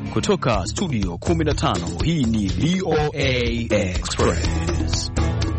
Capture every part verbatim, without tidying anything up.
Kutoka studio kumi na tano, hii ni V O A Express.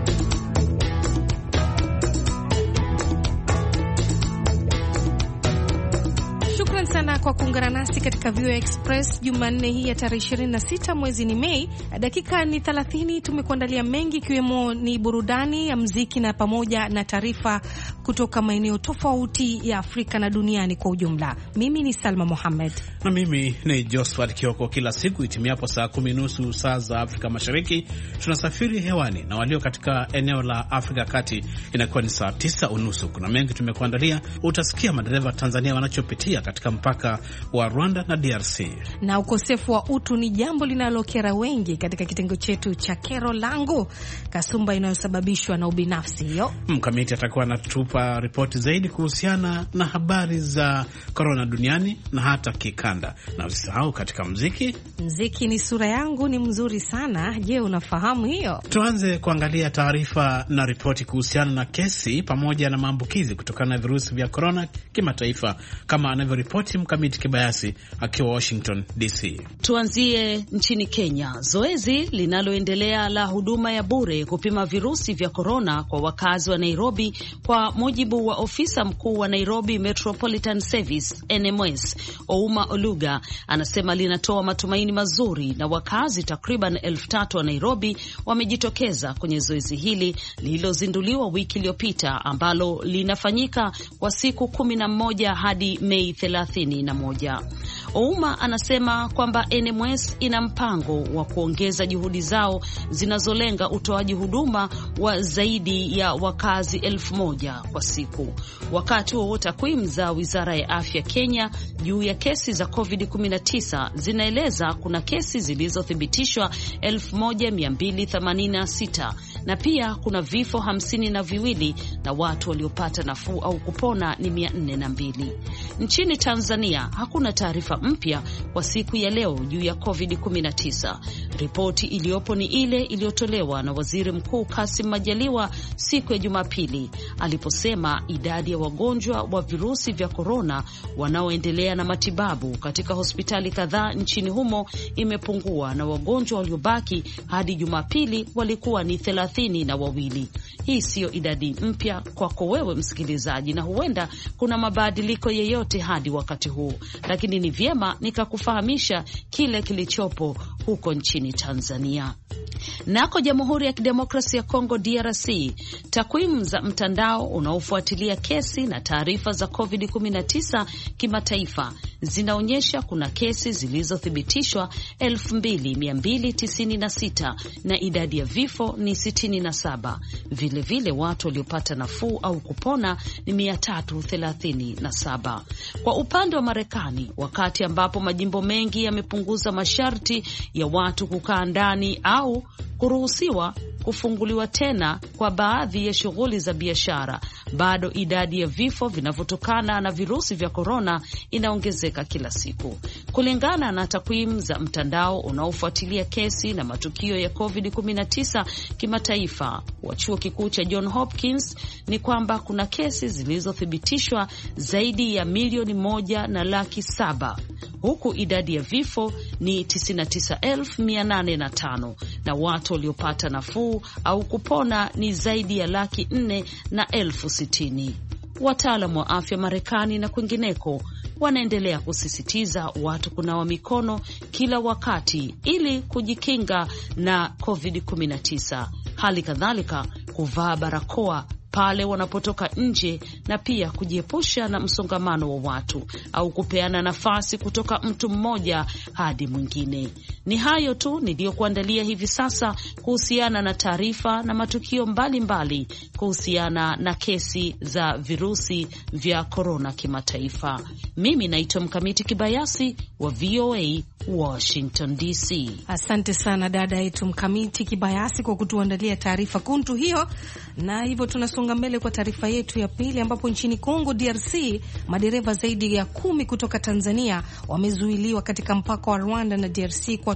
Shukran sana kwa kuungana nasi katika V O A Express Jumanne hii ya tarehe ishirini na sita mwezi ni Mei. Dakika ni thelathini, tumekuandalia mengi ikiwemo ni burudani ya muziki na pamoja na taarifa kutoka maeneo tofauti ya Afrika na duniani kwa ujumla. Mimi ni Salma Mohamed. Na mimi ni Josephat Kioko. Kila siku itimiapo saa kumi nusu saa za Afrika Mashariki tunasafiri hewani, na walio katika eneo la Afrika Kati inakuwa ni saa tisa unusu. Kuna mengi tumekuandalia. Utasikia madereva Tanzania wanachopitia katika mpaka wa Rwanda na D R C. Na ukosefu wa utu ni jambo linalokera wengi katika kitengo chetu cha kero langu, kasumba inayosababishwa na ubinafsi hiyo. Mkamiti atakuwa anatupa ripoti zaidi kuhusiana na habari za corona duniani na hata kikanda. Na usisahau katika muziki, muziki ni sura yangu ni mzuri sana. Je, unafahamu hiyo? Tuanze kuangalia taarifa na ripoti kuhusiana na kesi pamoja na maambukizi kutokana na virusi vya corona kimataifa, kama anavyoripoti Mkamiti Kibayasi akiwa Washington D C. Tuanzie nchini Kenya. Zoezi linaloendelea la huduma ya bure kupima virusi vya corona kwa wakazi wa Nairobi, kwa mujibu wa ofisa mkuu wa Nairobi Metropolitan Service N M S Ouma Oluga, anasema linatoa matumaini mazuri, na wakazi takriban elfu tatu wa Nairobi wamejitokeza kwenye zoezi hili lililozinduliwa wiki iliyopita, ambalo linafanyika kwa siku kumi na moja hadi Mei thelathini na moja. Ouma anasema kwamba N M S ina mpango wa kuongeza juhudi zao zinazolenga utoaji huduma wa zaidi ya wakazi elfu moja kwa siku. Wakati huo takwimu za Wizara ya Afya Kenya juu ya kesi za covid kumi na tisa zinaeleza kuna kesi zilizothibitishwa elfu moja mia mbili themanini na sita, na pia kuna vifo hamsini na viwili, na watu waliopata nafuu au kupona ni mia nne na mbili. Nchini Tanzania hakuna taarifa mpya kwa siku ya leo juu ya covid kumi na tisa. Ripoti iliyopo ni ile iliyotolewa na Waziri Mkuu Kassim Majaliwa siku ya Jumapili, aliposema idadi ya wagonjwa wa virusi vya corona wanaoendelea na matibabu katika hospitali kadhaa nchini humo imepungua, na wagonjwa waliobaki hadi Jumapili walikuwa ni thelathini na wawili. Hii siyo idadi mpya kwako wewe msikilizaji, na huenda kuna mabadiliko yeyote hadi wakati huu, lakini ni vyema nikakufahamisha kile kilichopo huko nchini Tanzania. Nako Jamhuri ya Kidemokrasia ya Kongo D R C, takwimu za mtandao unaofuatilia kesi na taarifa za covid kumi na tisa kimataifa zinaonyesha kuna kesi zilizothibitishwa elfu mbili mia mbili tisini na sita na idadi ya vifo ni sitini na saba. Vile vile watu waliopata nafuu au kupona ni mia tatu thelathini na saba. Kwa upande wa Marekani, wakati ambapo majimbo mengi yamepunguza masharti ya watu kukaa ndani au kuruhusiwa kufunguliwa tena kwa baadhi ya shughuli za biashara, bado idadi ya vifo vinavyotokana na virusi vya corona inaongezeka kila siku. Kulingana na takwimu za mtandao unaofuatilia kesi na matukio ya covid kumi na tisa kimataifa wa chuo kikuu cha John Hopkins, ni kwamba kuna kesi zilizothibitishwa zaidi ya milioni moja na laki saba, huku idadi ya vifo ni tisini na tisa elfu mia nane na tano, na watu waliopata nafuu au kupona ni zaidi ya laki nne na elfu sitini. Wataalamu wa afya Marekani na kwingineko wanaendelea kusisitiza watu kunawa mikono kila wakati ili kujikinga na covid kumi na tisa. Hali kadhalika kuvaa barakoa pale wanapotoka nje, na pia kujiepusha na msongamano wa watu au kupeana nafasi kutoka mtu mmoja hadi mwingine. Ni hayo tu niliyokuandalia hivi sasa kuhusiana na taarifa na matukio mbalimbali kuhusiana na kesi za virusi vya corona kimataifa. Mimi naitwa Mkamiti Kibayasi wa V O A Washington D C. Asante sana dada yetu Mkamiti Kibayasi kwa kutuandalia taarifa kuntu hiyo. Na hivyo tunasonga mbele kwa taarifa yetu ya pili, ambapo nchini Kongo D R C madereva zaidi ya kumi kutoka Tanzania wamezuiliwa katika mpaka wa Rwanda na D R C kwa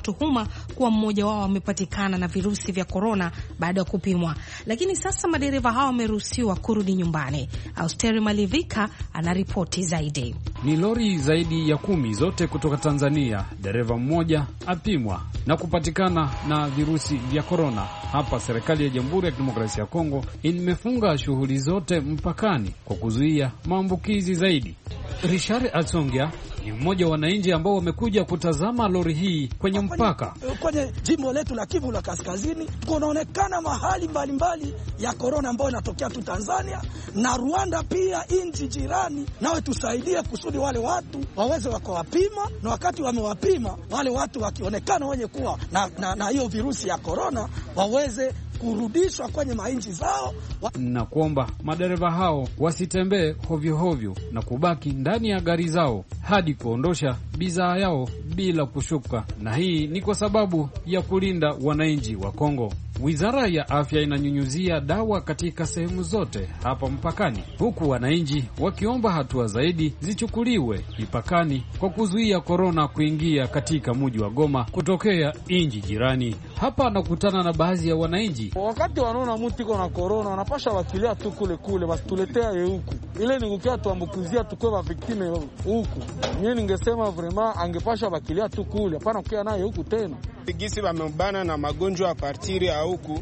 tuhuma kuwa mmoja wao amepatikana na virusi vya korona baada ya kupimwa. Lakini sasa madereva hao wameruhusiwa kurudi nyumbani. Austeri Malivika anaripoti zaidi. Ni lori zaidi ya kumi zote kutoka Tanzania. Dereva mmoja apimwa na kupatikana na virusi vya korona. Hapa serikali ya Jamhuri ya Kidemokrasia ya Kongo imefunga shughuli zote mpakani kwa kuzuia maambukizi zaidi. Richard Atsongia ni mmoja wa wananchi ambao wamekuja kutazama lori hii kwenye mpaka. Kwenye jimbo letu la Kivu la Kaskazini kunaonekana mahali mbalimbali mbali ya korona ambayo inatokea tu Tanzania na Rwanda, pia nchi jirani. Nawe tusaidie kusudi wale watu waweze wakawapima, na wakati wamewapima wale watu wakionekana wenye kuwa na, na, na hiyo virusi ya korona waweze kurudishwa kwenye mainchi zao. Na kuomba madereva hao wasitembee hovyo hovyo na kubaki ndani ya gari zao hadi kuondosha bidhaa yao bila kushuka, na hii ni kwa sababu ya kulinda wananchi wa Kongo. Wizara ya Afya inanyunyuzia dawa katika sehemu zote hapa mpakani, huku wananchi wakiomba hatua zaidi zichukuliwe mipakani kwa kuzuia korona kuingia katika mji wa Goma kutokea nchi jirani. Hapa anakutana na baadhi ya wananchi. Wakati wanaona mtu iko na korona wanapasha wakilia tu kule kule, basi tuletea ye huku. Ile ni kukia tuambukizia tukwe wa victime huku. Mimi ningesema vraiment angepasha wakilia tu kule, hapana kukia naye huku tena. Gisi wamebana na magonjwa ya partiri ya huku,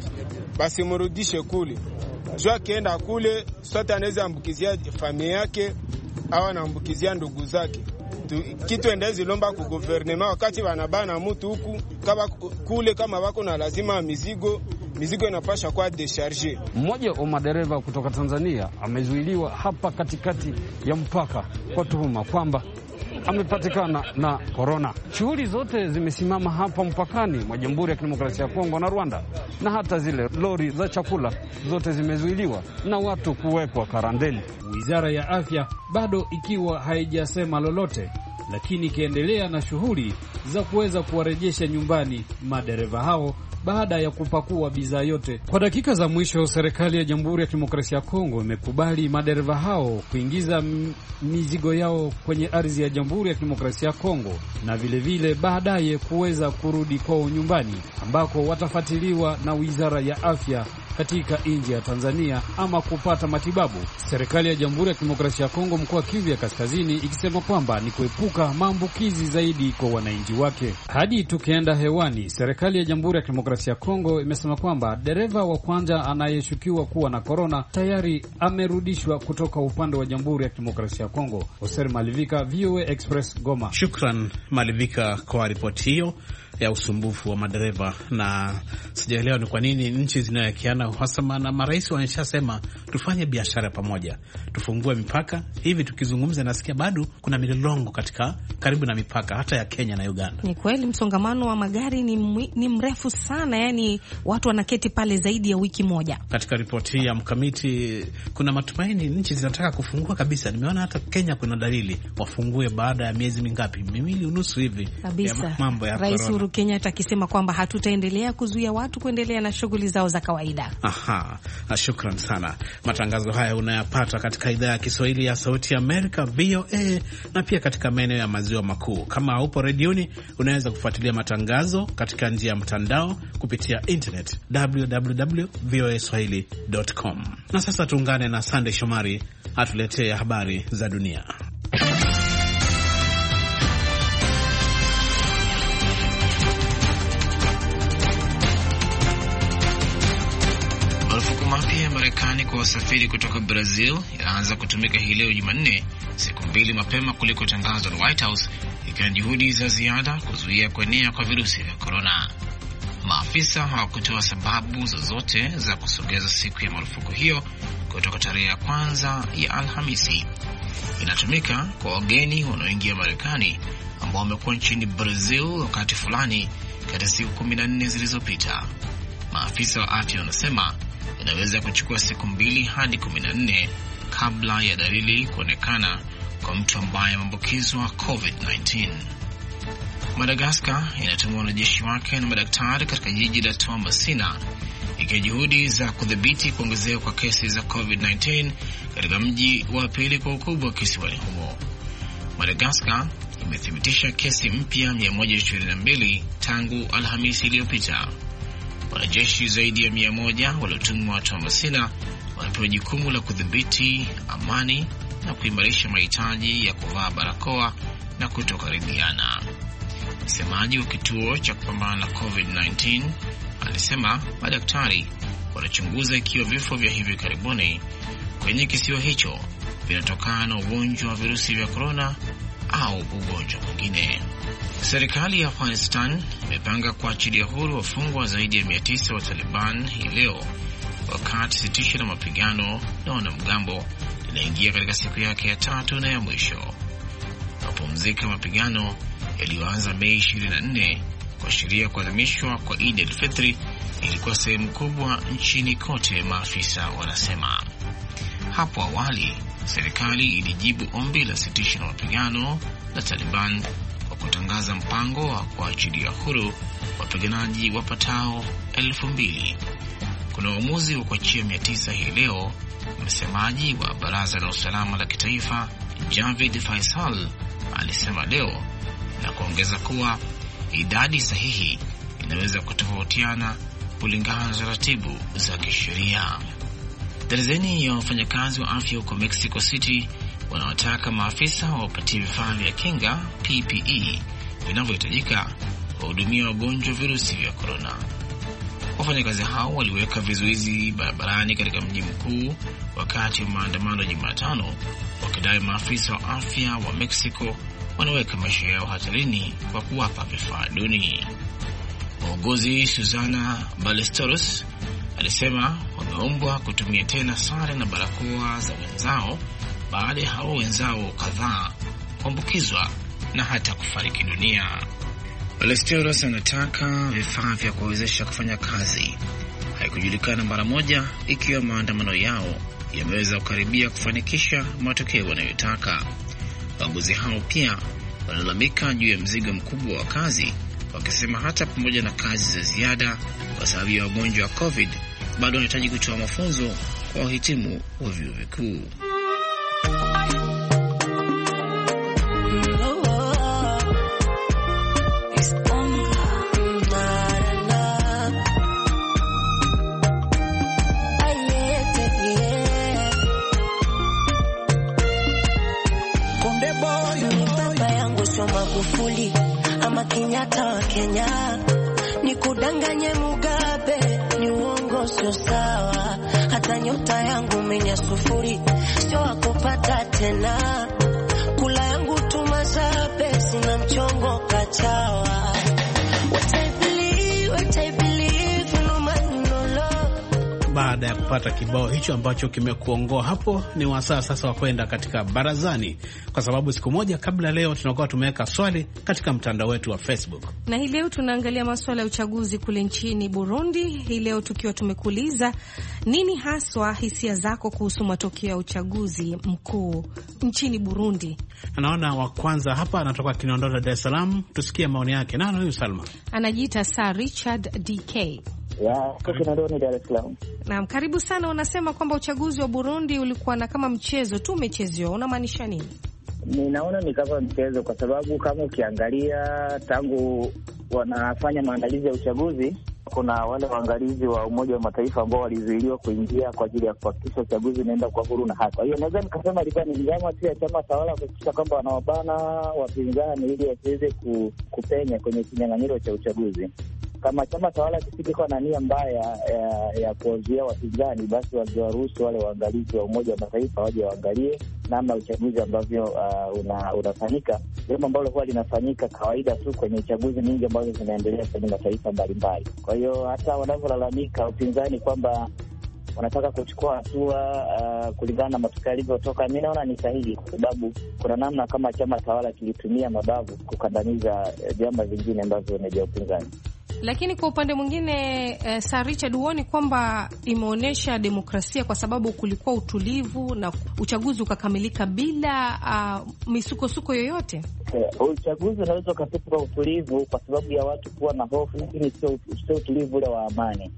basi murudishe kule. Jua kienda kule, sote anaweza ambukizia familia yake au anaambukizia ndugu zake. Kitu endezi lomba ku gouvernement wakati wanabana mtu huku kama kule, kama wako na lazima mizigo mizigo inapasha kwa decharge. Mmoja wa madereva kutoka Tanzania amezuiliwa hapa katikati ya mpaka kwa tuhuma kwamba amepatikana na korona. Shughuli zote zimesimama hapa mpakani mwa Jamhuri ya Kidemokrasia ya Kongo na Rwanda, na hata zile lori za chakula zote zimezuiliwa na watu kuwekwa karantini. Wizara ya Afya bado ikiwa haijasema lolote, lakini ikiendelea na shughuli za kuweza kuwarejesha nyumbani madereva hao baada ya kupakua bidhaa yote. Kwa dakika za mwisho, serikali ya Jamhuri ya Kidemokrasia ya Kongo imekubali madereva hao kuingiza mizigo yao kwenye ardhi ya Jamhuri ya Kidemokrasia ya Kongo, na vile vile baadaye kuweza kurudi kwao nyumbani ambako watafuatiliwa na Wizara ya Afya katika nchi ya Tanzania ama kupata matibabu. Serikali ya Jamhuri ya Kidemokrasia ya Kongo mkoa Kivu ya Kaskazini ikisema kwamba ni kuepuka maambukizi zaidi kwa wananchi wake. Hadi tukienda hewani, serikali ya Jamhuri ya Kidemokrasia ya Kongo imesema kwamba dereva wa kwanza anayeshukiwa kuwa na korona tayari amerudishwa kutoka upande wa Jamhuri ya Kidemokrasia ya Kongo. Oser Malivika, V O A Express, Goma. Shukran Malivika kwa ripoti hiyo ya usumbufu wa madereva. Na sijaelewa ni kwa nini nchi zinawekeana uhasama, na marais wanashasema tufanye biashara pamoja, tufungue mipaka. Hivi tukizungumza nasikia bado kuna milolongo katika karibu na mipaka hata ya Kenya na Uganda. Ni kweli msongamano wa magari ni, mwi, ni mrefu sana, yani watu wanaketi pale zaidi ya wiki moja. Katika ripoti ya Mkamiti kuna matumaini nchi zinataka kufungua kabisa. Nimeona hata Kenya kuna dalili wafungue baada ya miezi mingapi, miwili unusu hivi kabisa. Ya mambo ya Rais Uhuru Kenyatta akisema kwamba hatutaendelea kuzuia watu kuendelea na shughuli zao za kawaida. Aha, shukran sana. Matangazo haya unayapata katika idhaa ya Kiswahili ya Sauti ya Amerika, V O A, na pia katika maeneo ya maziwa makuu. Kama upo redioni, unaweza kufuatilia matangazo katika njia ya mtandao kupitia internet w w w dot v o a swahili dot com. Na sasa tuungane na Sunday Shomari atuletee habari za dunia. Marufuku mapya ya Marekani kwa wasafiri kutoka Brazil yanaanza kutumika hii leo Jumanne, siku mbili mapema kuliko tangazo la White House, ikiwa juhudi za ziada kuzuia kuenea kwa virusi vya korona. Maafisa hawakutoa sababu zozote za kusogeza siku ya marufuku hiyo kutoka tarehe ya kwanza ya Alhamisi. Inatumika kwa wageni wanaoingia Marekani ambao wamekuwa nchini Brazil wakati fulani katika siku kumi na nne zilizopita. Maafisa wa afya wanasema inaweza kuchukua siku mbili hadi kumi na nne kabla ya dalili kuonekana kwa mtu ambaye ameambukizwa COVID nineteen. Madagascar inatuma wanajeshi wake na madaktari katika jiji la Toamasina, ikiwa juhudi za kudhibiti kuongezeka kwa kesi za COVID nineteen katika mji wa pili kwa ukubwa kisiwani humo. Madagascar imethibitisha kesi mpya mia moja ishirini na mbili tangu Alhamisi iliyopita. Wanajeshi zaidi ya mia moja waliotumwa Toamasina wanapewa jukumu la kudhibiti amani na kuimarisha mahitaji ya kuvaa barakoa na kutokaribiana. Msemaji wa kituo cha kupambana na covid kumi na tisa alisema madaktari wanachunguza ikiwa vifo vya hivi karibuni kwenye kisiwa hicho vinatokana na ugonjwa wa virusi vya korona au ugonjwa mwingine. Serikali ya Afghanistan imepanga kuachilia huru wafungwa zaidi ya mia tisa wa Taliban hii leo, wakati sitisho la mapigano na wanamgambo linaingia katika siku yake ya tatu na ya mwisho. Mapumziko mapigano yaliyoanza Mei ishirini na nne kwa sheria kuadhimishwa kwa Eid al-Fitr ilikuwa sehemu kubwa nchini kote, maafisa wanasema. Hapo awali serikali ilijibu ombi la sitisho la mapigano la Taliban kwa kutangaza mpango wa kuachilia huru wapiganaji wapatao elfu mbili. Kuna uamuzi wa kuachia mia tisa hii leo, msemaji wa Baraza la Usalama la Kitaifa Javid Faisal alisema leo, na kuongeza kuwa idadi sahihi inaweza kutofautiana kulingana na taratibu za kisheria. Darzeni ya wafanyakazi wa afya huko Mexico City wanawataka maafisa wapatie vifaa vya kinga P P E vinavyohitajika kuhudumia wagonjwa virusi vya korona. Wafanyakazi hao waliweka vizuizi barabarani katika mji mkuu wakati wa maandamano Jumatano, wakidai maafisa wa afya wa Mexico wanaweka maisha yao hatarini kwa kuwapa vifaa duni. Muuguzi Susana Ballesteros alisema wameombwa kutumia tena sare na barakoa za wenzao baada ya hao wenzao kadhaa kuambukizwa na hata kufariki dunia. Ballesteros anataka vifaa vya kuwezesha kufanya kazi. Haikujulikana mara moja ikiwa maandamano yao yameweza kukaribia kufanikisha matokeo wanayotaka. Wauguzi hao pia wanalalamika juu ya mzigo mkubwa wa kazi, wakisema hata pamoja na kazi za ziada kwa sababu ya wagonjwa wa COVID bado wanahitaji kutoa mafunzo kwa wahitimu wa vyuo vikuu. Magufuli ama Kenyatta wa Kenya, ni kudanganye Mugabe, ni uongo sio sawa. Hata nyota yangu menya sufuri, sio wakupata tena. Kula yangu tumazabe, sina mchongo kachawa. What I believe, what I believe, no man no love. Baada ya kupata kibao hicho ambacho kimekuongoa hapo, ni wasaa sasa wa kwenda katika barazani, kwa sababu siku moja kabla leo tunakuwa tumeweka swali katika mtandao wetu wa Facebook. Na hii leo tunaangalia masuala ya uchaguzi kule nchini Burundi. Hii leo tukiwa tumekuuliza nini haswa hisia zako kuhusu matokeo ya uchaguzi mkuu nchini Burundi. Anaona wa kwanza hapa anatoka Kinondoni, Dar es Salaam. Tusikie maoni yake. Nani huyu Salma? Anajiita Sir Richard D K. Ya, Kinondoni, Dar es Salaam. Naam, karibu sana. Unasema kwamba uchaguzi wa Burundi ulikuwa na kama mchezo tu umechezewa. Unamaanisha nini? Ninaona ni kama mchezo, kwa sababu kama ukiangalia tangu wanafanya maandalizi ya uchaguzi, kuna wale waangalizi wa Umoja wa Mataifa ambao walizuiliwa kuingia kwa ajili ya kuhakikisha uchaguzi unaenda kwa huru na haki. Kwa hiyo naweza nikasema ilikuwa ni njama tu ya chama tawala kuhakikisha kwamba wanawabana wapinzani ili wasiweze kupenya kwenye kinyang'anyiro cha uchaguzi. Kama chama tawala kisingekuwa na nia mbaya ya, ya kuwazuia wapinzani, basi wangewaruhusu wale waangalizi wa Umoja wa Mataifa waje waangalie namna uchaguzi ambavyo uh, una, unafanyika, jambo ambalo huwa linafanyika kawaida tu kwenye chaguzi nyingi ambazo zinaendelea kwenye mataifa mbalimbali. Kwa hiyo hata wanavyolalamika upinzani kwamba wanataka kuchukua hatua uh, kulingana na matokeo yalivyotoka, mimi naona ni sahihi, kwa sababu kuna namna kama chama tawala kilitumia mabavu kukandamiza vyama uh, vingine ambavyo ni vya upinzani. Lakini kwa upande mwingine eh, Sir Richard, huoni kwamba imeonyesha demokrasia, kwa sababu kulikuwa utulivu na uchaguzi ukakamilika bila uh, misukosuko yoyote? Uh, uchaguzi unaweza ukapita kwa utulivu kwa sababu ya watu kuwa na hofu, lakini sio sio utulivu ule wa amani.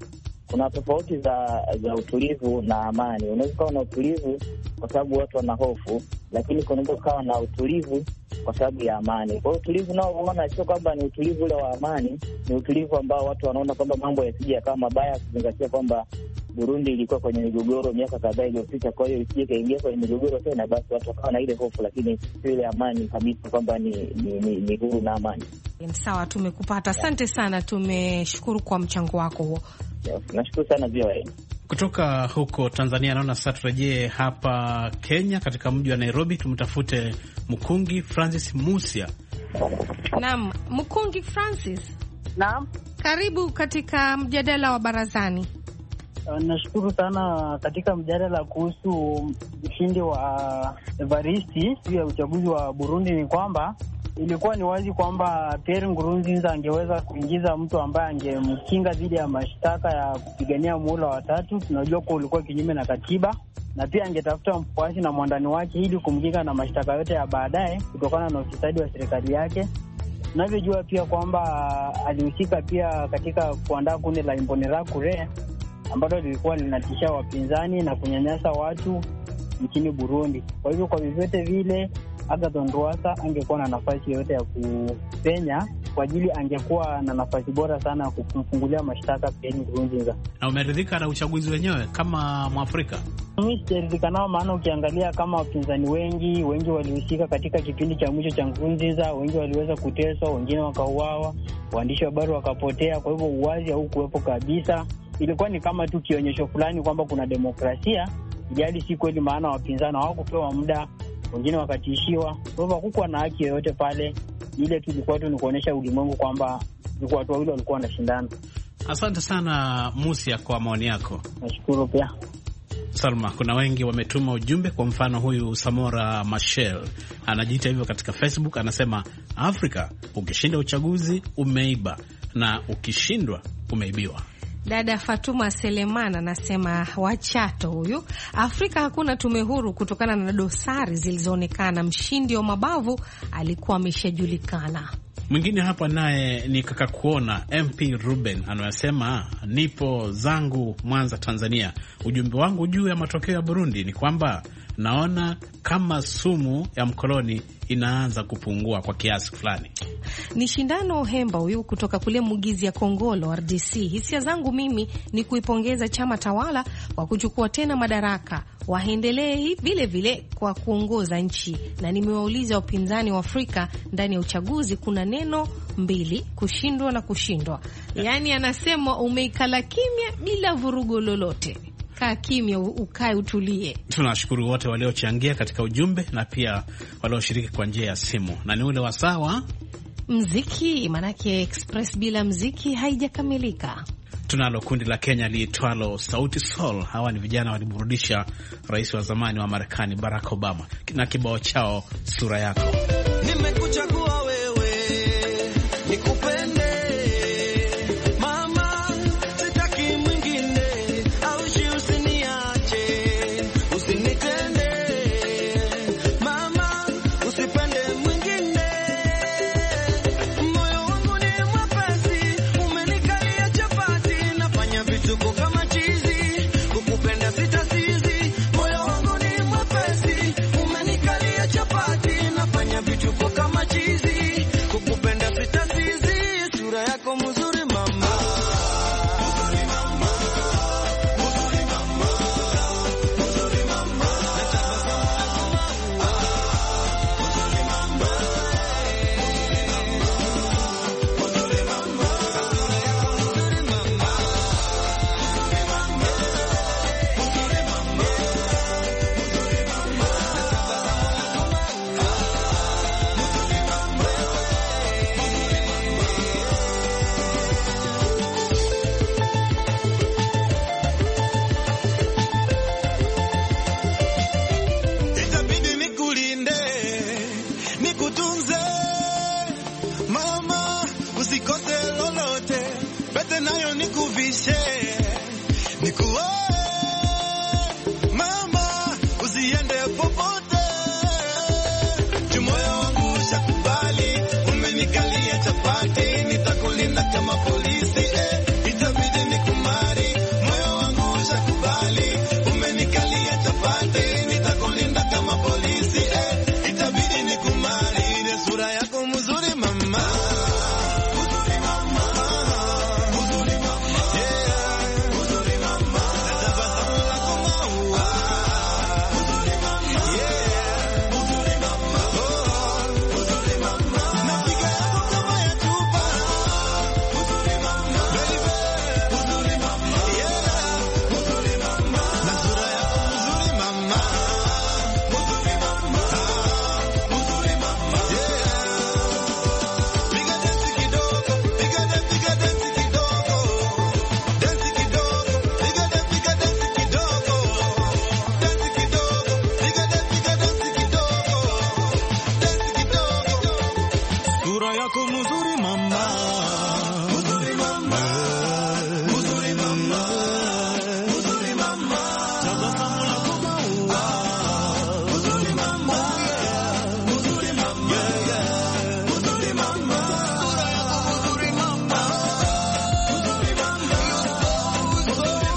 kuna tofauti za za utulivu na amani. Unaweza kuwa na utulivu kwa sababu watu wana hofu, lakini kunaweza kuwa na utulivu kwa sababu ya amani. Kwa hiyo utulivu nao unaona sio kwamba ni utulivu ule wa amani, ni utulivu ambao watu wanaona kwamba mambo yasije yakawa mabaya, kuzingatia kwamba Burundi ilikuwa kwenye migogoro miaka kadhaa iliyopita. Kwa hiyo isije kaingia kwenye migogoro tena, basi watu wakawa na ile hofu, lakini sio ile amani kabisa kwamba ni ni, ni, ni huru na amani. Sawa, tumekupata. Asante sana, tumeshukuru kwa mchango wako huo. Yes, nashukuru sana V O A. Kutoka huko Tanzania naona sasa turejee hapa Kenya, katika mji wa Nairobi, tumtafute Mkungi Francis Musia. Naam, Mkungi Francis. Naam. Karibu katika mjadala wa barazani. Uh, nashukuru sana katika mjadala kuhusu ushindi wa Evaristi juu ya uchaguzi wa Burundi. Ni kwamba ilikuwa ni wazi kwamba Pierre Nkurunziza angeweza kuingiza mtu ambaye angemkinga dhidi ya mashtaka ya kupigania muhula wa tatu. Tunajua kuwa ulikuwa kinyume na katiba, na pia angetafuta mfuasi na mwandani wake ili kumkinga na mashtaka yote ya baadaye kutokana na ufisadi wa serikali yake. Tunavyojua pia kwamba alihusika pia katika kuandaa kundi la Imbonerakure ambalo lilikuwa linatisha wapinzani na kunyanyasa watu nchini Burundi. Kwa hivyo kwa vyovyote vile Agathon Rwasa angekuwa na nafasi yote ya kupenya, kwa ajili angekuwa na nafasi bora sana ya kumfungulia mashtaka Pierre Nkurunziza. Na umeridhika na uchaguzi wenyewe kama Mwafrika? Mimi sijaridhika nao, maana ukiangalia kama wapinzani wengi wengi walihusika katika kipindi cha mwisho cha Nkurunziza, wengi waliweza kuteswa, wengine wakauawa, waandishi wa habari wakapotea. Kwa hivyo uwazi haukuwepo kabisa. Ilikuwa ni kama tu kionyesho fulani kwamba kuna demokrasia, ijali si kweli, maana wapinzani hawakupewa muda, wengine wakatishiwa. Kwa hivyo hakukuwa na haki yoyote pale. Ile tu ilikuwa tu ni kuonyesha ulimwengu kwamba watu wawili walikuwa wanashindana. Asante sana Musia kwa maoni yako. Nashukuru pia. Salma, kuna wengi wametuma ujumbe. Kwa mfano huyu Samora Machel anajiita hivyo katika Facebook, anasema Afrika, ukishinda uchaguzi umeiba na ukishindwa umeibiwa. Dada Fatuma Seleman anasema Wachato huyu, Afrika hakuna tume huru kutokana na dosari zilizoonekana. Mshindi wa mabavu alikuwa ameshajulikana. Mwingine hapa naye ni kaka kuona M P Ruben anasema nipo zangu Mwanza, Tanzania. Ujumbe wangu juu ya matokeo ya Burundi ni kwamba naona kama sumu ya mkoloni inaanza kupungua kwa kiasi fulani. Ni Shindano Hemba huyu kutoka kule Mugizi ya Kongolo R D C. Hisia zangu mimi ni kuipongeza chama tawala kwa kuchukua tena madaraka. Waendelee vile vile kwa kuongoza nchi. Na nimewauliza wapinzani wa Afrika ndani ya uchaguzi kuna neno mbili, kushindwa na kushindwa. Yaani anasema umeikala kimya bila vurugo lolote. Kaa kimya, ukae utulie. Tunashukuru wote waliochangia katika ujumbe na pia walioshiriki kwa njia ya simu. Na ni ule wasawa mziki, manake Express bila mziki haijakamilika. Tunalo kundi la Kenya liitwalo Sauti Sol. Hawa ni vijana waliburudisha rais wa zamani wa Marekani Barack Obama na kibao chao Sura Yako. Nimekuchagua wewe nikupende yako mzuri mama, mzuri mama, mzuri mama, mzuri mama, tabasamu lako maua, mzuri mama, mzuri mama, mzuri mama, sura yako mzuri mama, mzuri mama, mzuri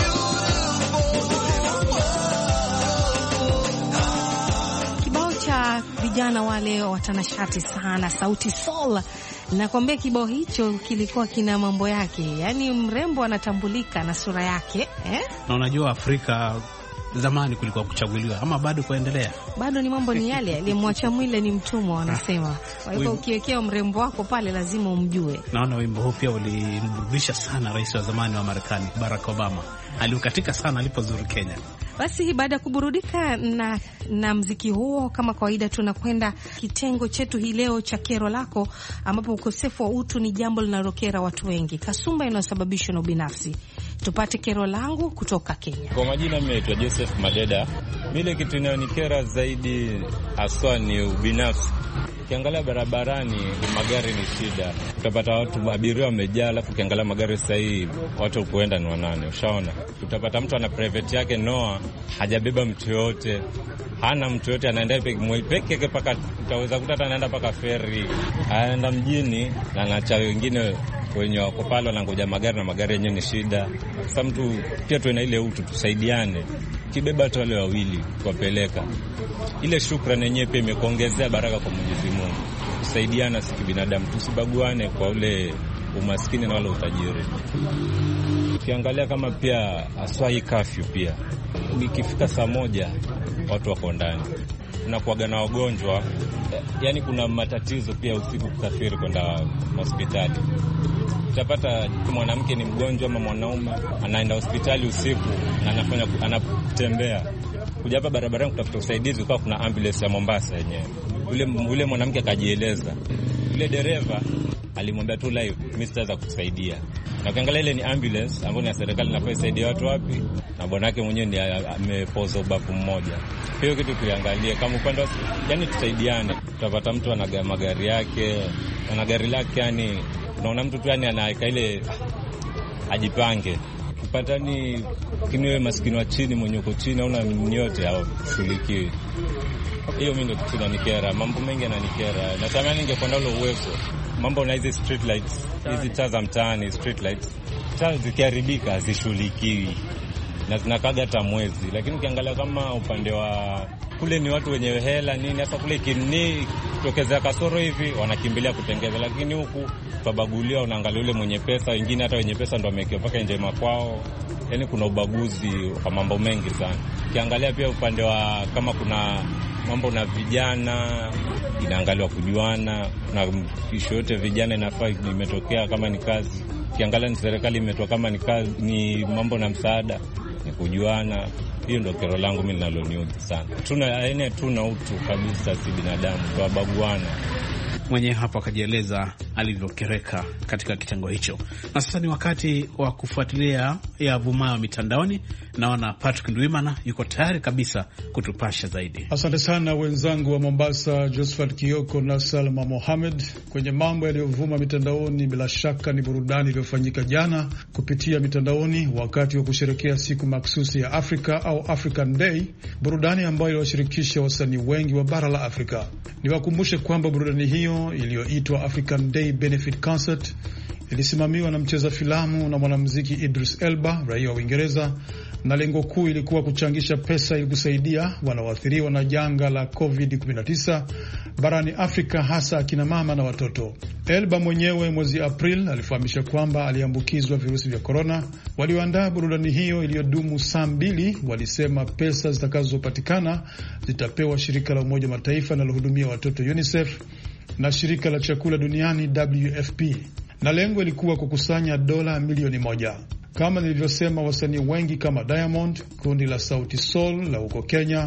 mama. Kibao cha vijana wale watanashati sana, Sauti Sol. Nakwambia kibao hicho kilikuwa kina mambo yake, yaani mrembo anatambulika na sura yake eh? Na unajua Afrika zamani kulikuwa kuchaguliwa ama bado kuendelea? Bado ni mambo ni yale, aliyemwacha mwile ni mtumwa wanasema. Kwa hivyo ukiwekea mrembo wako pale lazima umjue. Naona wimbo huu pia ulimrudisha sana rais wa zamani wa Marekani Barack Obama. Aliukatika sana alipozuru Kenya. Basi baada ya kuburudika na, na mziki huo, kama kawaida tunakwenda kitengo chetu hii leo cha kero lako, ambapo ukosefu wa utu ni jambo linalokera watu wengi, kasumba inayosababishwa na ubinafsi. Tupate kero langu kutoka Kenya. Kwa majina mimi naitwa Joseph Madeda. Mile kitu inayonikera zaidi haswa ni ubinafsi. Ukiangalia barabarani magari ni shida. Utapata watu abiria wamejaa, alafu ukiangalia magari sasa hivi watu kuenda ni wanane. Ushaona? Utapata mtu ana private yake noa, hajabeba mtu yote. Hana mtu yote, anaenda peke yake paka, utaweza kuta anaenda paka ferry. Anaenda mjini na anacha wengine wenye wako pale wanangoja magari, na magari yenyewe ni shida. Sasa mtu pia tuwe na ile utu, tusaidiane. Kibeba tu wale wawili kuwapeleka. Ile shukrani yenyewe pia imekuongezea baraka kwa Mwenyezi Mungu. Tusaidiana sisi binadamu, tusibaguane kwa ule umaskini na wale utajiri. Ukiangalia kama pia aswai kafyu pia. Ikifika saa moja watu wako ndani. Tunakuaga na wagonjwa. Yaani kuna matatizo pia usiku kusafiri kwenda hospitali. Utapata mwanamke ni mgonjwa ama mwanaume anaenda hospitali usiku na anafanya anatembea kuja hapa barabarani kutafuta usaidizi, kwa kuna ambulance ya Mombasa yenyewe. Ule ule mwanamke akajieleza, ule dereva alimwambia tu live, mimi sitaweza kukusaidia. Na ukiangalia ile ni ambulance ambayo ni ya serikali, inafaa isaidie watu wapi? Na bwana yake mwenyewe ndiye amepoza ubavu mmoja. Hiyo kitu tuangalie kama upande, yani tusaidiane. Tutapata mtu ana magari yake, ana gari lake, yani unaona mtu tu yani anaika ile ajipange. Kipatani kiniwe maskini wa chini mwenye uko chini au na nyote au shirikiwi. Hiyo mimi ndio kitu inanikera, mambo mengi yananikera. Na tamani ningekuwa na uwezo. Mambo na hizi street lights, hizi taa za mtaani, street lights. Taa zikiharibika zishughulikiwi. Na zinakaga hata mwezi. Lakini ukiangalia kama upande wa kule ni watu wenye hela nini, hasa kule kini tokezea kasoro hivi wanakimbilia kutengeza, lakini huku tubagulia, unaangalia yule mwenye pesa, wengine hata wenye pesa ndio wamekiwa paka nje makwao. Yaani kuna ubaguzi kwa mambo mengi sana. Ukiangalia pia upande wa kama kuna mambo na vijana inaangaliwa kujuana, na kisho yote vijana inafaa imetokea kama ni kazi. Ukiangalia ni serikali imetoa kama ni kazi, ni mambo na msaada, ni kujuana. Hiyo ndio kero langu mimi linaloniudhi sana. Tuna aina tuna utu kabisa, si binadamu, tuwabaguana. Mwenyewe hapo akajieleza alivyokereka katika kitengo hicho. Na sasa ni wakati wa kufuatilia ya vumayo mitandaoni. Naona Patrick Ndwimana yuko tayari kabisa kutupasha zaidi. Asante sana wenzangu wa Mombasa, Josephat Kioko na Salma Mohamed. Kwenye mambo yaliyovuma mitandaoni, bila shaka ni burudani iliyofanyika jana kupitia mitandaoni wakati wa kusherehekea siku maksusi ya Afrika au African Day, burudani ambayo iliwashirikisha wasanii wengi wa bara la Afrika. Niwakumbushe kwamba burudani hiyo iliyoitwa African Day Benefit Concert ilisimamiwa na mcheza filamu na mwanamuziki Idris Elba, raia wa Uingereza, na lengo kuu ilikuwa kuchangisha pesa ili kusaidia wanaoathiriwa na janga la covid kumi na tisa barani Afrika, hasa akina mama na watoto. Elba mwenyewe mwezi April alifahamisha kwamba aliambukizwa virusi vya corona. Walioandaa burudani hiyo iliyodumu saa mbili walisema pesa zitakazopatikana zitapewa shirika la Umoja Mataifa linalohudumia watoto UNICEF na shirika la chakula duniani W F P, na lengo ilikuwa kukusanya dola milioni moja. Kama nilivyosema, wasanii wengi kama Diamond, kundi la Sauti Sol la huko Kenya,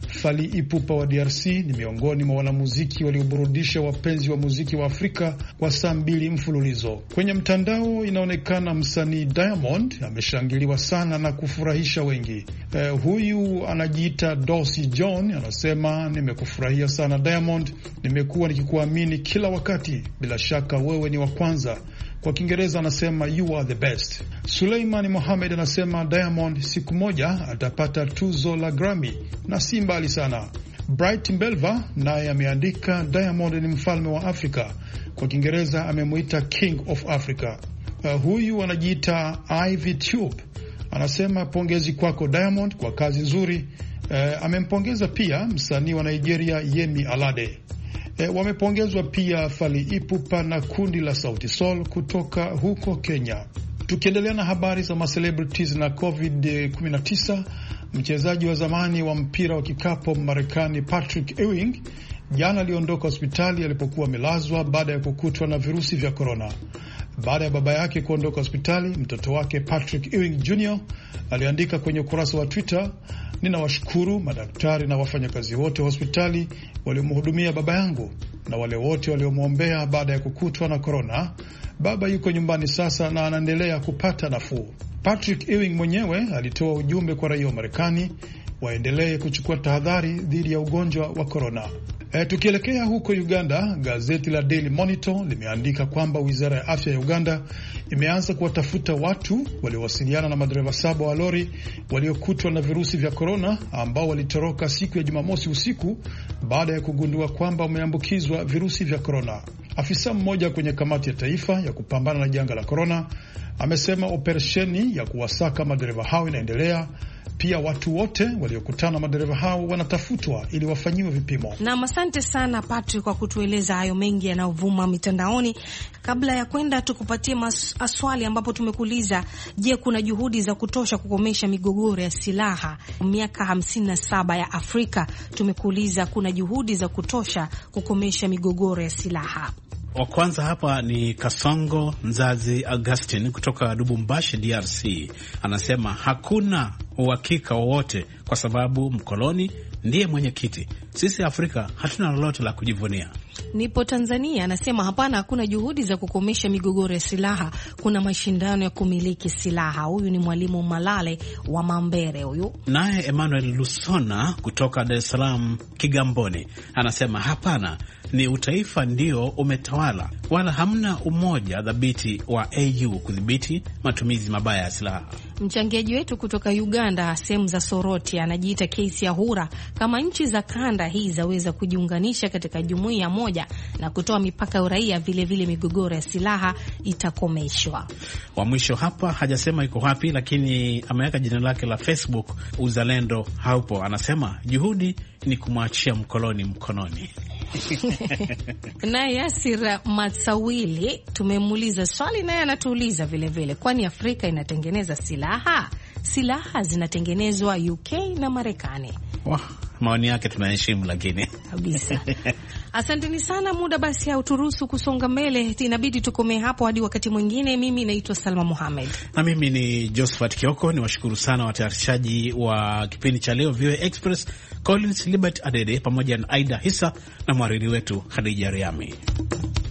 Fally Ipupa wa D R C ni miongoni mwa wanamuziki walioburudisha wapenzi wa muziki wa Afrika kwa saa mbili mfululizo. Kwenye mtandao inaonekana msanii Diamond ameshangiliwa sana na kufurahisha wengi. Eh, huyu anajiita Dosi John anasema, nimekufurahia sana Diamond, nimekuwa nikikuamini kila wakati, bila shaka wewe ni wa kwanza. Kwa Kiingereza anasema you are the best. Suleiman Mohamed anasema Diamond siku moja atapata tuzo la Grammy na si mbali sana. Bright Mbelva naye ameandika Diamond ni mfalme wa Afrika. Kwa Kiingereza amemuita King of Africa. Uh, huyu anajiita Ivy Tube anasema pongezi kwako Diamond kwa kazi nzuri. Uh, amempongeza pia msanii wa Nigeria Yemi Alade. E, wamepongezwa pia Fally Ipupa na kundi la Sauti Sol kutoka huko Kenya. Tukiendelea na habari za macelebrities na covid kumi na tisa, mchezaji wa zamani wa mpira wa kikapu Marekani Patrick Ewing jana aliondoka hospitali alipokuwa amelazwa baada ya kukutwa na virusi vya korona. Baada ya baba yake kuondoka hospitali, mtoto wake Patrick Ewing Junior aliandika kwenye ukurasa wa Twitter, ninawashukuru madaktari na wafanyakazi wote wa hospitali waliomhudumia baba yangu na wale wote waliomwombea baada ya kukutwa na korona. Baba yuko nyumbani sasa na anaendelea kupata nafuu. Patrick Ewing mwenyewe alitoa ujumbe kwa raia wa Marekani waendelee kuchukua tahadhari dhidi ya ugonjwa wa korona. E, tukielekea huko Uganda, gazeti la Daily Monitor limeandika kwamba wizara ya afya ya Uganda imeanza kuwatafuta watu waliowasiliana na madereva saba wa lori waliokutwa na virusi vya korona ambao walitoroka siku ya Jumamosi usiku baada ya kugundua kwamba wameambukizwa virusi vya korona. Afisa mmoja kwenye kamati ya taifa ya kupambana na janga la korona amesema operesheni ya kuwasaka madereva hao inaendelea. Pia watu wote waliokutana na madereva hao wanatafutwa ili wafanyiwe vipimo. Na asante sana Patrick kwa kutueleza hayo mengi yanayovuma mitandaoni. Kabla ya kwenda tukupatie maswali ambapo tumekuuliza, je, kuna juhudi za kutosha kukomesha migogoro ya silaha? Miaka hamsini na saba ya Afrika, tumekuuliza kuna juhudi za kutosha kukomesha migogoro ya silaha. Wa kwanza hapa ni Kasongo Mzazi Augustine kutoka Lubumbashi D R C. Anasema hakuna uhakika wowote kwa sababu mkoloni ndiye mwenyekiti. Sisi Afrika hatuna lolote la kujivunia. Nipo Tanzania anasema hapana, hakuna juhudi za kukomesha migogoro ya silaha, kuna mashindano ya kumiliki silaha. Huyu ni Mwalimu Malale wa Mambere huyu. Naye Emmanuel Lusona kutoka Dar es Salaam Kigamboni anasema hapana, ni utaifa ndio umetawala, wala hamna umoja dhabiti wa A U kudhibiti matumizi mabaya ya silaha. Mchangiaji wetu kutoka Uganda sehemu za Soroti anajiita Kesi ya Hura, kama nchi za kanda hii zaweza kujiunganisha katika jumuiya moja na kutoa mipaka ya uraia, vile vile migogoro ya silaha itakomeshwa. Wa mwisho hapa hajasema iko wapi, lakini ameweka jina lake la Facebook, Uzalendo haupo. Anasema juhudi ni kumwachia mkoloni mkononi. Na Yasir Matsawili tumemuuliza swali naye anatuuliza vile vile, kwani Afrika inatengeneza silaha? Silaha zinatengenezwa U K na Marekani. Wah, maoni yake tunaheshimu lakini kabisa. Asanteni sana, muda basi hauturuhusu kusonga mbele, inabidi tukomee hapo hadi wakati mwingine. Mimi naitwa Salma Mohamed na mimi ni Josephat Kioko. Ni washukuru sana watayarishaji wa kipindi cha leo V O A Express, Collins Libert Adede pamoja na Aida Hissa na mwariri wetu Khadija Riami.